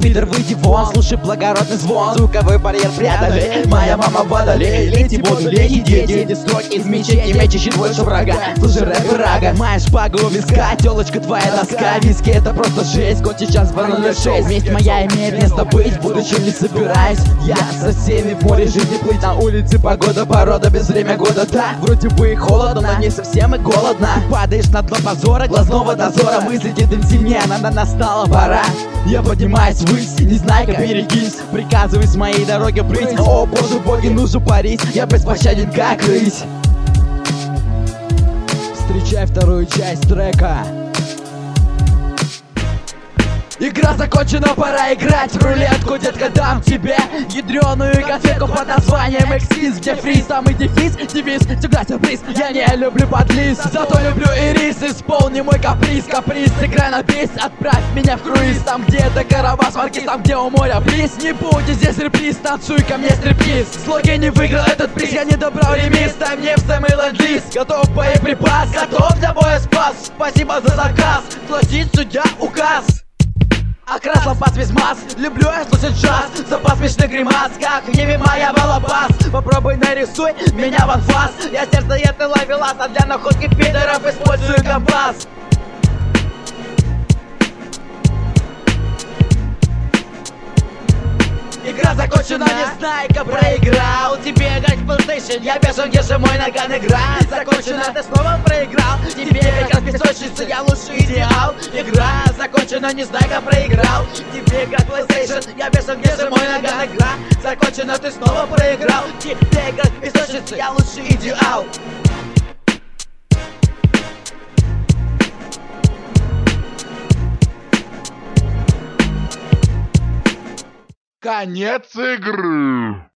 пидор, выйди вон. Слушай благородный звон, звуковой барьер прятали. Моя мама водолей, лейте воду, лейте дети. Эти строки из мечети, меч ищет больше врага. Слушай рэп и рага, моя шпага у виска, телочка твоя доска. Виски это просто жесть, кот сейчас 206. Месть моя имеет место быть, будучи не собираюсь я со всеми в море жизни плыть. На улице погода, порода, без время года. Да, вроде бы и холодно, но не совсем и голодно. Падаешь на дно позора, глазного дозора. Мысли тем сильнее, настала пора. Я поднимаюсь ввысь, не знаю как берегись. Приказывай с моей дороги прыть. О боже, боги, нужно парить. Я беспощаден как рысь. Встречай вторую часть трека. Игра закончена, пора играть в рулетку, детка, дам тебе ядреную конфетку под названием эксиз, где фриз, самый девиз, всегда сюрприз. Я не люблю подлиз, зато люблю ирис. Исполни мой каприз, сыграй на бис. Отправь меня в круиз, там где это Карабас Маркиз, там где у моря бриз. Не будет здесь реприз, танцуй ко мне стриптиз. Слоги не выиграл этот приз, я не добрал ремис. Дай мне в самый ленд-лиз, готов боеприпас, готов для боя спас. Спасибо за заказ, платить судья указ. Окрас лампас без масс, люблю я слушать джаз. Запас смешных гримас, как в небе моя балабас. Попробуй нарисуй меня в анфас. Я сердцеед и ловелас, а для находки пидоров использую компас. Игра закончена, не знаю, как проиграл. Тебе играть в PlayStation, я бешен, где же мой наган игра. Закончена, ты снова проиграл. Тебе играть в песочнице, я лучший идеал. Игра закончена, не знаю, как проиграл. Тебе играть в PlayStation, я бешен, где же мой наган игра. Закончена, ты снова проиграл. Тебе играть в песочнице, я лучший идеал. Конец игры.